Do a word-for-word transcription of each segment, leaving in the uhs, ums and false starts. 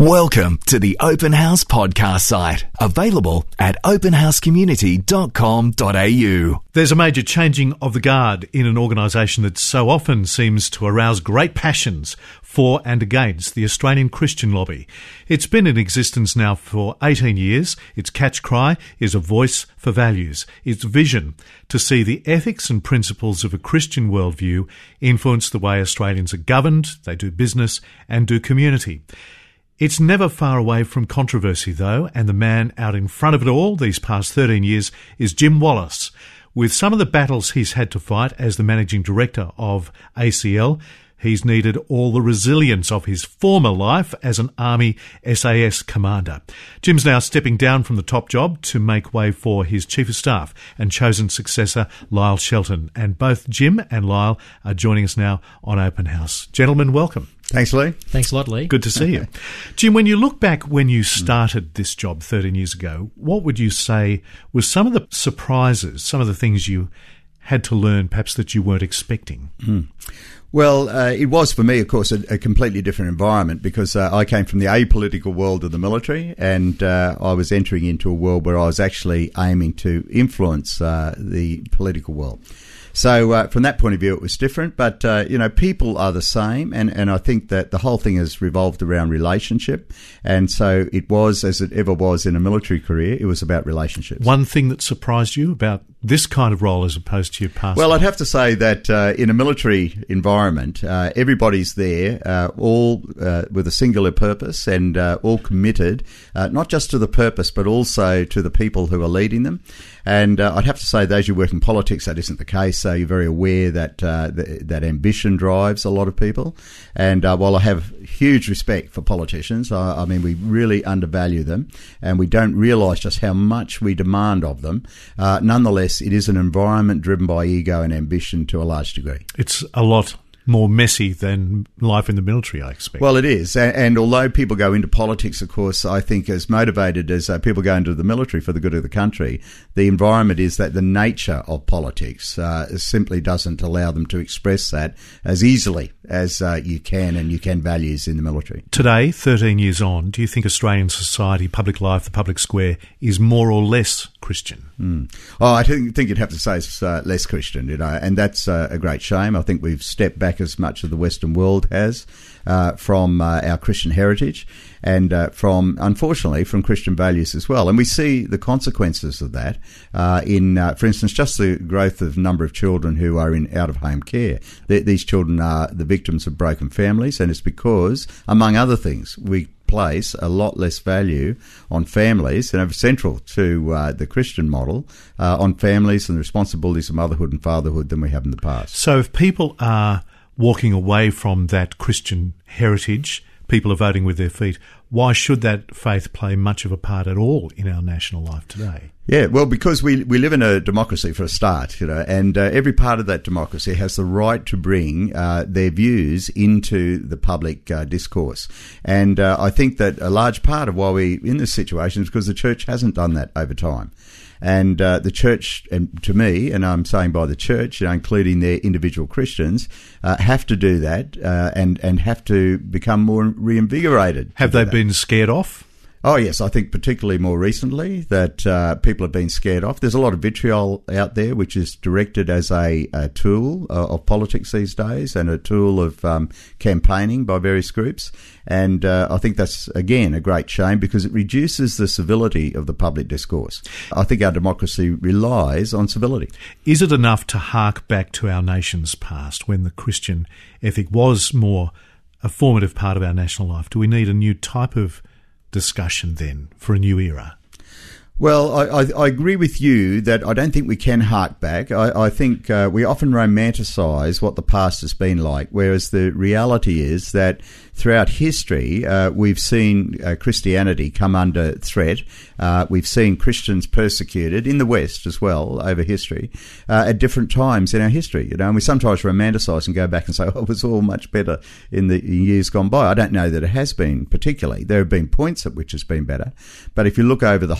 Welcome to the Open House podcast site, available at open house community dot com dot a u. There's a major changing of the guard in an organisation that so often seems to arouse great passions for and against the Australian Christian lobby. It's been in existence now for eighteen years. Its catch cry is a voice for values. Its vision to see the ethics and principles of a Christian worldview influence the way Australians are governed, they do business and do community. It's never far away from controversy, though, and the man out in front of it all these past thirteen years is Jim Wallace. With some of the battles he's had to fight as the managing director of A C L, he's needed all the resilience of his former life as an Army S A S commander. Jim's now stepping down from the top job to make way for his Chief of Staff and chosen successor, Lyle Shelton. And both Jim and Lyle are joining us now on Open House. Gentlemen, welcome. Thanks, Lee. Thanks a lot, Lee. Good to see you. Jim, when you look back when you started this job thirteen years ago, what would you say was some of the surprises, some of the things you had to learn perhaps that you weren't expecting? Mm. Well, uh, it was for me, of course, a, a completely different environment because uh, I came from the apolitical world of the military and uh, I was entering into a world where I was actually aiming to influence uh, the political world. So uh, from that point of view, it was different. But, uh, you know, people are the same. And, and I think that the whole thing has revolved around relationship. And so it was, as it ever was in a military career, it was about relationships. One thing that surprised you about this kind of role as opposed to your past? Well, I'd have to say that uh, in a military environment, uh, everybody's there, uh, all uh, with a singular purpose and uh, all committed, uh, not just to the purpose, but also to the people who are leading them. And uh, I'd have to say, those who work in politics, that isn't the case. So you're very aware that uh, th- that ambition drives a lot of people. And uh, while I have huge respect for politicians, I, I mean, we really undervalue them and we don't realise just how much we demand of them. Uh, nonetheless, it is an environment driven by ego and ambition to a large degree. It's a lot more messy than life in the military, I expect. Well, it is. And, and although people go into politics, of course, I think as motivated as uh, people go into the military for the good of the country, the environment is that the nature of politics uh, simply doesn't allow them to express that as easily as uh, you can and you can values in the military. Today, thirteen years on, do you think Australian society, public life, the public square, is more or less Christian? Mm. Oh, I think, think you'd have to say it's uh, less Christian, you know, and that's uh, a great shame. I think we've stepped back as much as the Western world has uh, from uh, our Christian heritage and uh, from, unfortunately, from Christian values as well. And we see the consequences of that uh, in, uh, for instance, just the growth of number of children who are in out-of-home care. Th- these children are the victims of broken families, and it's because, among other things, we place a lot less value on families, and are central to uh, the Christian model, uh, on families and the responsibilities of motherhood and fatherhood than we have in the past. So if people are walking away from that Christian heritage, people are voting with their feet, why should that faith play much of a part at all in our national life today? Yeah, well, because we we live in a democracy for a start, you know, and uh, every part of that democracy has the right to bring uh, their views into the public uh, discourse. And uh, I think that a large part of why we're in this situation is because the church hasn't done that over time. And uh, the church, and to me, and I'm saying by the church, you know, including their individual Christians, uh, have to do that uh, and, and have to become more reinvigorated. Have they been scared off? Oh, yes, I think particularly more recently that uh, people have been scared off. There's a lot of vitriol out there which is directed as a, a tool uh, of politics these days and a tool of um, campaigning by various groups. And uh, I think that's, again, a great shame because it reduces the civility of the public discourse. I think our democracy relies on civility. Is it enough to hark back to our nation's past when the Christian ethic was more a formative part of our national life? Do we need a new type of discussion then for a new era? Well, I, I, I agree with you that I don't think we can hark back. I, I think uh, we often romanticise what the past has been like, whereas the reality is that throughout history, uh, we've seen uh, Christianity come under threat. Uh, we've seen Christians persecuted in the West as well over history uh, at different times in our history. You know, and we sometimes romanticise and go back and say, "Oh, it was all much better in the years gone by." I don't know that it has been particularly. There have been points at which it's been better, but if you look over the whole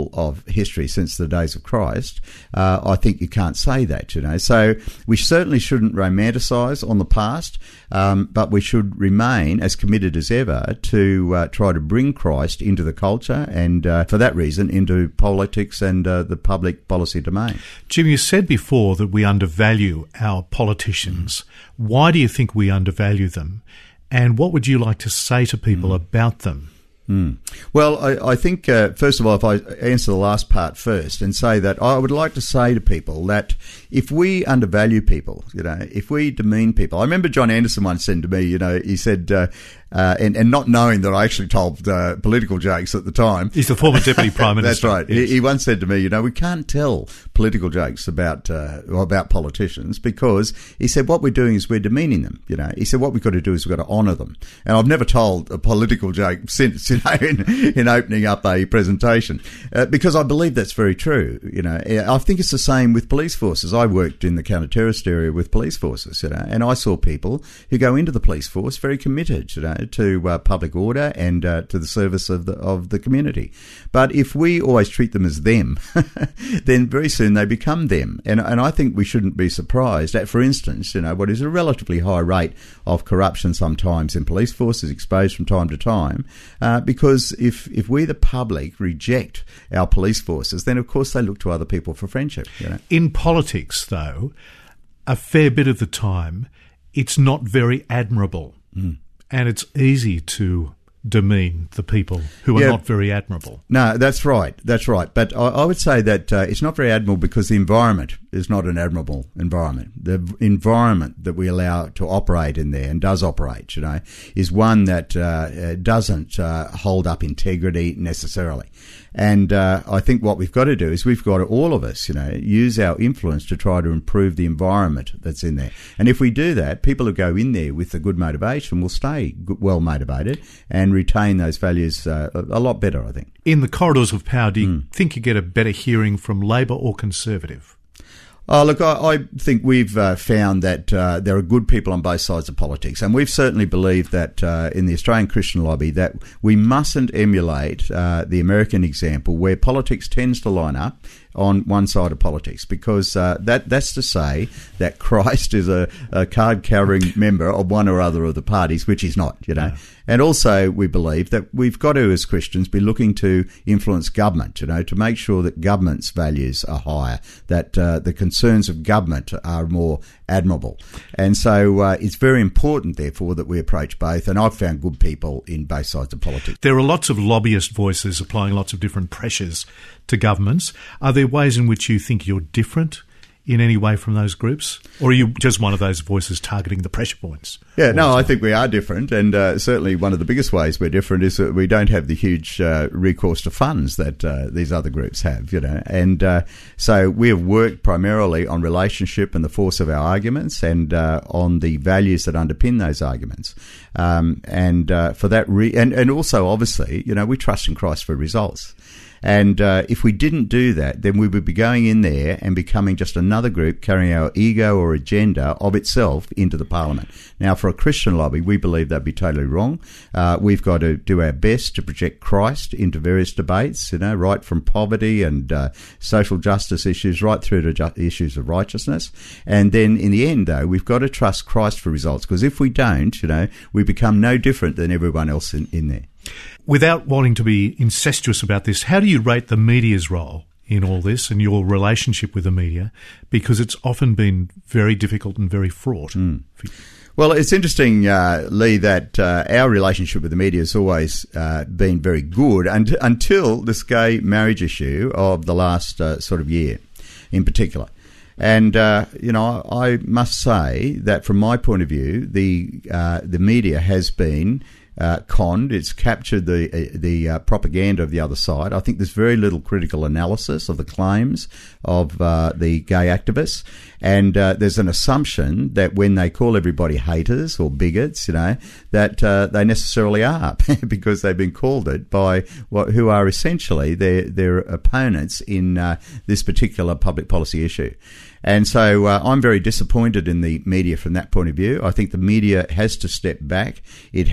all of history since the days of Christ, uh, I think you can't say that, you know. So we certainly shouldn't romanticise on the past, um, but we should remain as committed as ever to uh, try to bring Christ into the culture and, uh, for that reason, into politics and uh, the public policy domain. Jim, you said before that we undervalue our politicians. Mm. Why do you think we undervalue them? And what would you like to say to people mm. about them? Mm. Well, I, I think, uh, first of all, if I answer the last part first and say that I would like to say to people that if we undervalue people, you know, if we demean people, I remember John Anderson once said to me, you know, he said, uh, Uh, and, and not knowing that I actually told uh, political jokes at the time. He's the former Deputy Prime Minister. That's right. Yes. He, he once said to me, you know, we can't tell political jokes about uh, about politicians because, he said, what we're doing is we're demeaning them. You know, he said, what we've got to do is we've got to honour them. And I've never told a political joke since, you know, in, in opening up a presentation uh, because I believe that's very true. You know, I think it's the same with police forces. I worked in the counter-terrorist area with police forces, you know, and I saw people who go into the police force very committed, you know, to uh, public order and uh, to the service of the of the community. But if we always treat them as them, then very soon they become them. And and I think we shouldn't be surprised at, for instance, you know, what is a relatively high rate of corruption sometimes in police forces exposed from time to time, uh, because if if we the public reject our police forces, then of course they look to other people for friendship. You know? In politics, though, a fair bit of the time, it's not very admirable. Mm. And it's easy to demean the people who are yeah. not very admirable. No, that's right. That's right. But I, I would say that uh, it's not very admirable because the environment is not an admirable environment. The environment that we allow to operate in there and does operate, you know, is one that uh, doesn't uh, hold up integrity necessarily. And uh, I think what we've got to do is we've got to, all of us, you know, use our influence to try to improve the environment that's in there. And if we do that, people who go in there with a good motivation will stay good, well motivated and retain those values uh, a lot better, I think. In the corridors of power, do you mm. think you get a better hearing from Labor or Conservative? Oh, look, I, I think we've uh, found that uh, there are good people on both sides of politics, and we've certainly believed that uh, in the Australian Christian lobby that we mustn't emulate uh, the American example where politics tends to line up on one side of politics, because uh, that that's to say that Christ is a, a card-carrying member of one or other of the parties, which he's not, you know. Yeah. And also we believe that we've got to, as Christians, be looking to influence government, you know, to make sure that government's values are higher, that uh, the concerns of government are more admirable. And so uh, it's very important, therefore, that we approach both. And I've found good people in both sides of politics. There are lots of lobbyist voices applying lots of different pressures to governments. Are there ways in which you think you're different in any way from those groups? Or are you just one of those voices targeting the pressure points? Yeah, no, I think we are different. And uh, certainly one of the biggest ways we're different is that we don't have the huge uh, recourse to funds that uh, these other groups have, you know. And uh, so we have worked primarily on relationship and the force of our arguments and uh, on the values that underpin those arguments. Um, and uh, for that, re- and, and also, obviously, you know, we trust in Christ for results. And uh, if we didn't do that, then we would be going in there and becoming just another group carrying our ego or agenda of itself into the parliament. Now, for a Christian lobby, we believe that'd be totally wrong. Uh, we've got to do our best to project Christ into various debates, you know, right from poverty and uh, social justice issues right through to ju- issues of righteousness. And then in the end, though, we've got to trust Christ for results, because if we don't, you know, we become no different than everyone else in, in there. Without wanting to be incestuous about this, how do you rate the media's role in all this and your relationship with the media? Because it's often been very difficult and very fraught. Mm. Well, it's interesting, uh, Lee, that uh, our relationship with the media has always uh, been very good and, until this gay marriage issue of the last uh, sort of year in particular. And, uh, you know, I must say that from my point of view, the uh, the media has been Uh, conned. It's captured the uh, the uh, propaganda of the other side. I think there's very little critical analysis of the claims of uh, the gay activists, and uh, there's an assumption that when they call everybody haters or bigots, you know, that uh, they necessarily are because they've been called it by what who are essentially their their opponents in uh, this particular public policy issue. And so uh, I'm very disappointed in the media from that point of view. I think the media has to step back. It has to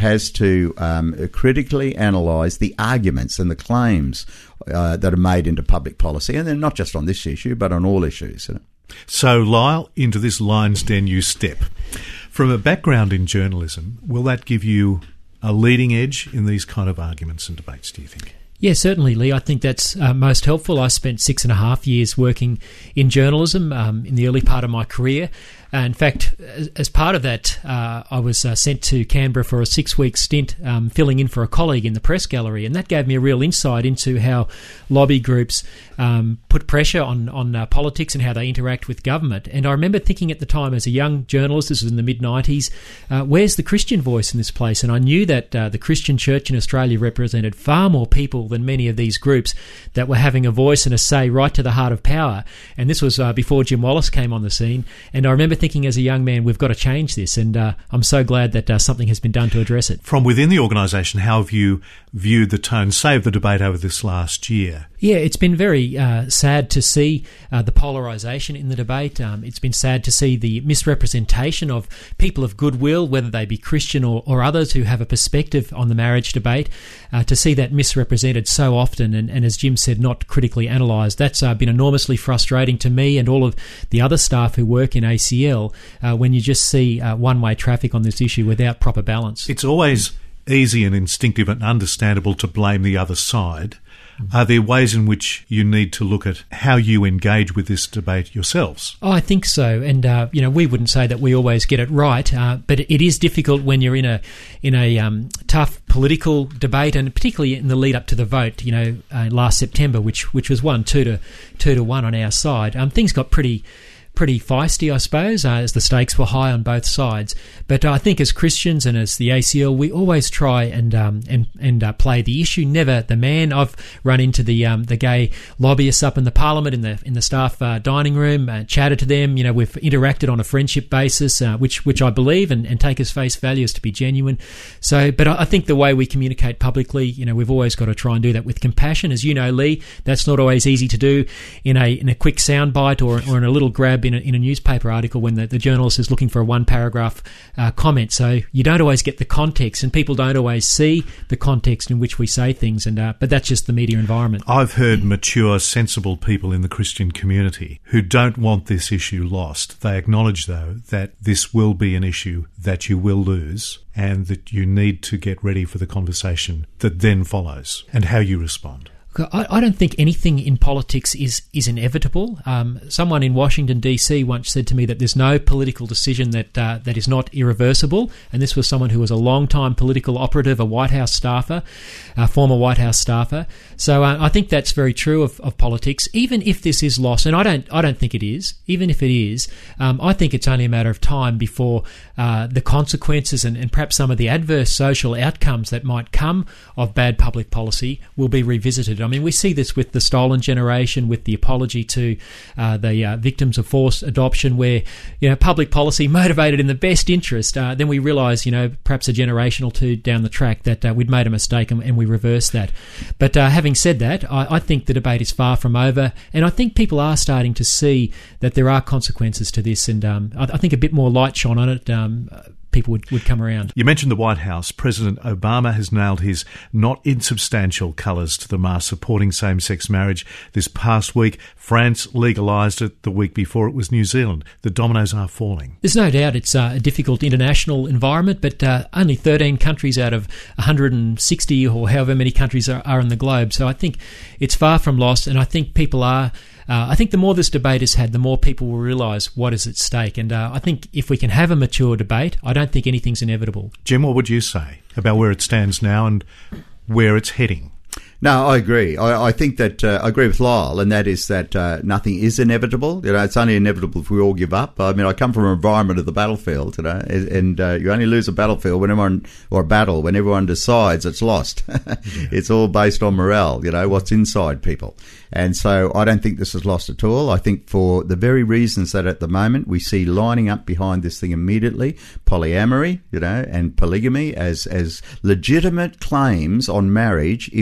to um, critically analyse the arguments and the claims uh, that are made into public policy, and then not just on this issue, but on all issues. You know? So, Lyle, into this lion's den you step. From a background in journalism, will that give you a leading edge in these kind of arguments and debates, do you think? Yeah, certainly, Lee. I think that's uh, most helpful. I spent six and a half years working in journalism um, in the early part of my career. Uh, in fact, as, as part of that, uh, I was uh, sent to Canberra for a six-week stint um, filling in for a colleague in the press gallery, and that gave me a real insight into how lobby groups um, put pressure on, on uh, politics and how they interact with government. And I remember thinking at the time as a young journalist, this was in the mid nineties, uh, where's the Christian voice in this place? And I knew that uh, the Christian church in Australia represented far more people than many of these groups that were having a voice and a say right to the heart of power. And this was uh, before Jim Wallace came on the scene. And I remember thinking as a young man, we've got to change this, and uh, I'm so glad that uh, something has been done to address it. From within the organisation, how have you viewed the tone, say, of the debate over this last year? Yeah, it's been very uh, sad to see uh, the polarisation in the debate. Um, it's been sad to see the misrepresentation of people of goodwill, whether they be Christian or, or others who have a perspective on the marriage debate, uh, to see that misrepresented so often and, and as Jim said, not critically analysed. That's uh, been enormously frustrating to me and all of the other staff who work in A C L uh, when you just see uh, one-way traffic on this issue without proper balance. It's always easy and instinctive and understandable to blame the other side. Are there ways in which you need to look at how you engage with this debate yourselves? Oh, I think so, and uh, you know, we wouldn't say that we always get it right, uh, but it is difficult when you're in a in a um, tough political debate, and particularly in the lead up to the vote. You know, uh, last September, which which was won two to two to one on our side. Um, things got pretty. pretty feisty, I suppose, uh, as the stakes were high on both sides. But uh, I think as Christians and as the A C L, we always try and um, and and uh, play the issue, never the man. I've run into the um, the gay lobbyists up in the Parliament in the in the staff uh, dining room, uh, chatted to them. You know, we've interacted on a friendship basis, uh, which which I believe and, and take as face value as to be genuine. So, but I, I think the way we communicate publicly, you know, we've always got to try and do that with compassion. As you know, Lee, that's not always easy to do in a in a quick soundbite or or in a little grab in a, in a newspaper article when the, the journalist is looking for a one-paragraph uh, comment. So you don't always get the context, and people don't always see the context in which we say things. And uh, but that's just the media environment. I've heard mature, sensible people in the Christian community who don't want this issue lost. They acknowledge, though, that this will be an issue that you will lose and that you need to get ready for the conversation that then follows and how you respond. I, I don't think anything in politics is is inevitable. Um, someone in Washington, D C once said to me that there's no political decision that uh, that is not irreversible, and this was someone who was a long-time political operative, a White House staffer, a former White House staffer. So uh, I think that's very true of, of politics. Even if this is lost, and I don't I don't think it is, even if it is, um, I think it's only a matter of time before uh, the consequences and, and perhaps some of the adverse social outcomes that might come of bad public policy will be revisited. I mean, we see this with the stolen generation, with the apology to uh, the uh, victims of forced adoption, where, you know, public policy motivated in the best interest. Uh, then we realise, you know, perhaps a generation or two down the track that uh, we'd made a mistake and, and we reversed that. But uh, having said that, I, I think the debate is far from over, and I think people are starting to see that there are consequences to this, and um, I, I think a bit more light shone on it. Um, people would, would come around. You mentioned the White House. President Obama has nailed his not insubstantial colours to the mast supporting same-sex marriage this past week. France legalised it the week before it was New Zealand. The dominoes are falling. There's no doubt it's uh, a difficult international environment, but uh, only thirteen countries out of one hundred sixty or however many countries are, are in the globe. So I think it's far from lost, and I think people are Uh, I think the more this debate is had, the more people will realise what is at stake. And uh, I think if we can have a mature debate, I don't think anything's inevitable. Jim, what would you say about where it stands now and where it's heading? No, I agree. I, I think that uh, I agree with Lyle, and that is that uh, nothing is inevitable. You know, it's only inevitable if we all give up. I mean, I come from an environment of the battlefield, you know, and uh, you only lose a battlefield when everyone, or a battle when everyone decides it's lost. Yeah. It's all based on morale, you know, what's inside people. And so I don't think this is lost at all. I think for the very reasons that at the moment we see lining up behind this thing immediately, polyamory, you know, and polygamy as, as legitimate claims on marriage if you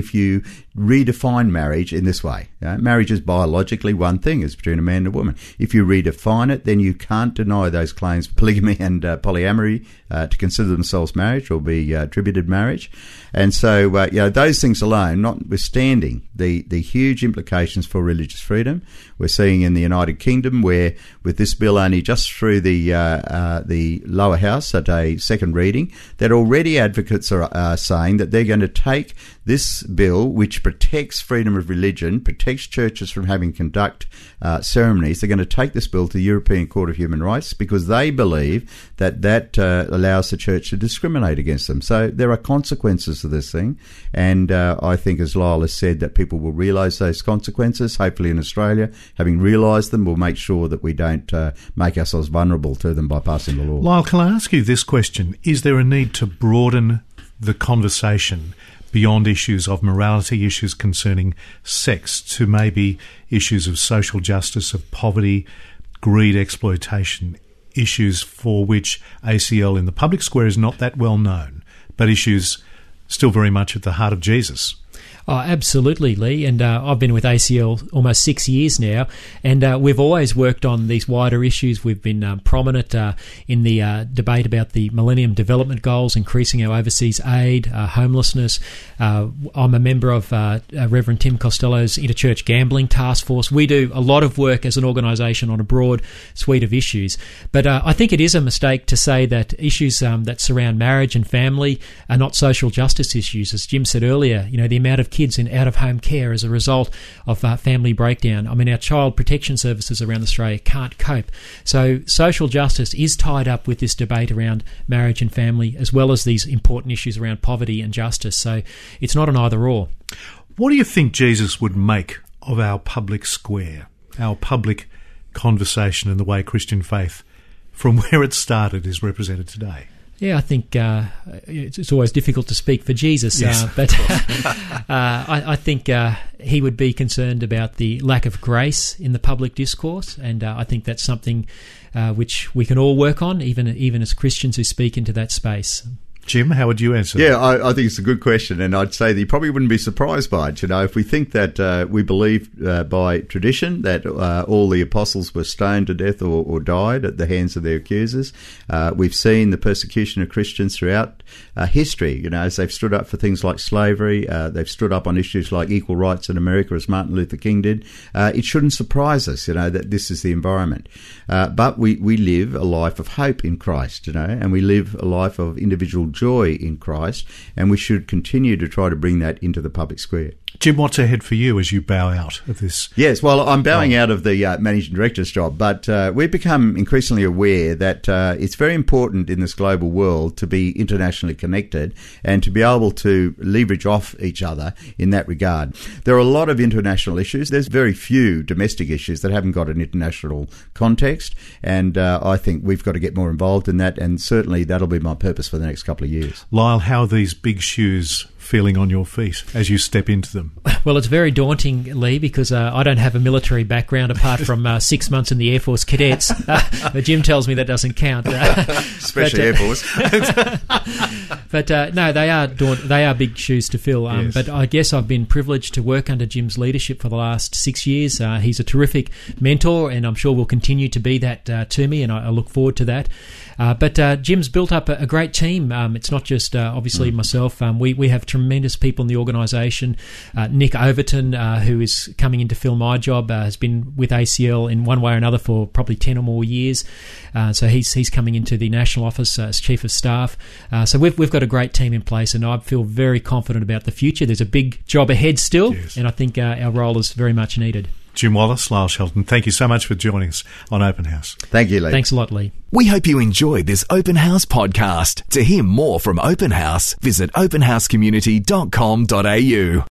redefine marriage in this way. You know, marriage is biologically one thing, it's between a man and a woman. If you redefine it, then you can't deny those claims, polygamy and uh, polyamory, uh, to consider themselves marriage or be uh, attributed marriage. And so, uh, you know, those things alone, notwithstanding the, the huge implications for religious freedom, we're seeing in the United Kingdom where, with this bill only just through the uh, uh, the lower house at a second reading, that already advocates are uh, saying that they're going to take this bill, which protects freedom of religion, protects churches from having to conduct uh, ceremonies, they're going to take this bill to the European Court of Human Rights because they believe that that uh, allows the church to discriminate against them. So there are consequences to this thing, and uh, I think, as Lyle has said, that people will realise those consequences. Hopefully in Australia, having realised them, we'll make sure that we don't uh, make ourselves vulnerable to them by passing the law. Lyle, can I ask you this question? Is there a need to broaden the conversation beyond issues of morality, issues concerning sex, to maybe issues of social justice, of poverty, greed, exploitation, issues for which A C L in the public square is not that well known, but issues still very much at the heart of Jesus? Oh, absolutely, Lee. And uh, I've been with A C L almost six years now, and uh, we've always worked on these wider issues. We've been um, prominent uh, in the uh, debate about the Millennium Development Goals, increasing our overseas aid, uh, homelessness. Uh, I'm a member of uh, uh, Reverend Tim Costello's Interchurch Gambling Task Force. We do a lot of work as an organisation on a broad suite of issues. But uh, I think it is a mistake to say that issues um, that surround marriage and family are not social justice issues. As Jim said earlier, you know, the amount of kids in out-of-home care as a result of uh, family breakdown. I mean, our child protection services around Australia can't cope. So social justice is tied up with this debate around marriage and family, as well as these important issues around poverty and justice. So it's not an either-or. What do you think Jesus would make of our public square, our public conversation, and the way Christian faith, from where it started, is represented today? Yeah, I think uh, it's, it's always difficult to speak for Jesus, yes, uh, but uh, I, I think uh, he would be concerned about the lack of grace in the public discourse, and uh, I think that's something uh, which we can all work on, even even as Christians who speak into that space. Jim, how would you answer yeah, that? I, I think it's a good question, and I'd say that you probably wouldn't be surprised by it. You know, if we think that uh, we believe uh, by tradition that uh, all the apostles were stoned to death or, or died at the hands of their accusers, uh, we've seen the persecution of Christians throughout uh, history. You know, as they've stood up for things like slavery, uh, they've stood up on issues like equal rights in America, as Martin Luther King did. Uh, it shouldn't surprise us, you know, that this is the environment. Uh, but we, we live a life of hope in Christ, you know, and we live a life of individual joy in Christ, and we should continue to try to bring that into the public square. Jim, what's ahead for you as you bow out of this? Yes, well, I'm bowing out of the uh, managing director's job, but uh, we've become increasingly aware that uh, it's very important in this global world to be internationally connected and to be able to leverage off each other in that regard. There are a lot of international issues. There's very few domestic issues that haven't got an international context, and uh, I think we've got to get more involved in that, and certainly that'll be my purpose for the next couple of years. Lyle, how are these big shoes feeling on your feet as you step into them? Well, it's very daunting, Lee, because uh, I don't have a military background apart from uh, six months in the Air Force Cadets. Uh, but Jim tells me that doesn't count. Uh, Especially but, uh, Air Force. but uh, no, they are daunt- they are big shoes to fill. Um, Yes. But I guess I've been privileged to work under Jim's leadership for the last six years. Uh, he's a terrific mentor, and I'm sure will continue to be that uh, to me, and I, I look forward to that. Uh, but uh, Jim's built up a, a great team. Um, it's not just uh, obviously mm. myself. Um, we we have tremendous people in the organisation. Uh, Nick Overton, uh, who is coming in to fill my job, uh, has been with A C L in one way or another for probably ten or more years. Uh, so he's he's coming into the national office uh, as chief of staff. Uh, so we've we've got a great team in place, and I feel very confident about the future. There's a big job ahead still, yes. and I think uh, our role is very much needed. Jim Wallace, Lyle Shelton, thank you so much for joining us on Open House. Thank you, Lee. Thanks a lot, Lee. We hope you enjoyed this Open House podcast. To hear more from Open House, visit open house community dot com dot a u.